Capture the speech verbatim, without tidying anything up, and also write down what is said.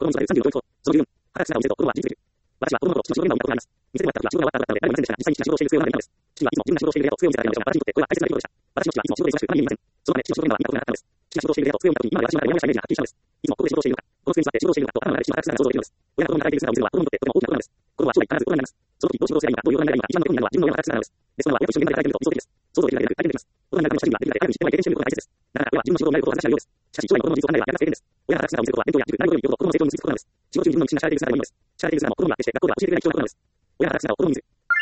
の水がさんじゅうごポイント。そのじゅうよん、働く姿を見せると、子供は信じている。私は子供の頃、父の仕事の現場を見たことがあります。店でもらった服は仕事が終わった後だったので、何もありませんでしたが、実際に父が仕事をしている必要があるのです。父はいつも自分が仕事をしている部屋と机を見せてあげるのでしたが、私にとってこれは大切な出来事でした。私の父はいつも仕事で忙しく、他人に見ません。そのため、父の仕事現場は見たことがなかったのです。父が仕事をしている部屋と机を見たときに、今まで私の中でモヤモヤしたイメージがはっきりしたのです。いつもここで仕事をしているのか、この机に座って仕事をしているのかと、頭の中で父の働く姿が想像できるのです。親が子供に働いている姿を見せるのは、子供にとってとても大きなことなのです。子供は将来必ず大人になります。その時どう仕事をすればいいか、どういう大人になればいいか、一番のことになるのは自分の親の働く姿なのです。ですのは親と一緒に現場で働いていると理想的です。想像できるだけでなく、体験できます。大人になるための下準備はできるだけ早くに知ってもらい経験してみることが大切です。だから親は自分の仕事を慣れることを話し合うようです。しかし将来の子供の技術を考えればやらなくていいんです。親が働く姿を見せることは勉強や塾、何事よりよほど子供の成長に結びつくことなのです。仕事中に自分の道に力を入れている姿がいいのです。力を入れている姿も子供になってして学校では教えてくれない貴重なことなのです。親が働く姿を子供に見せる。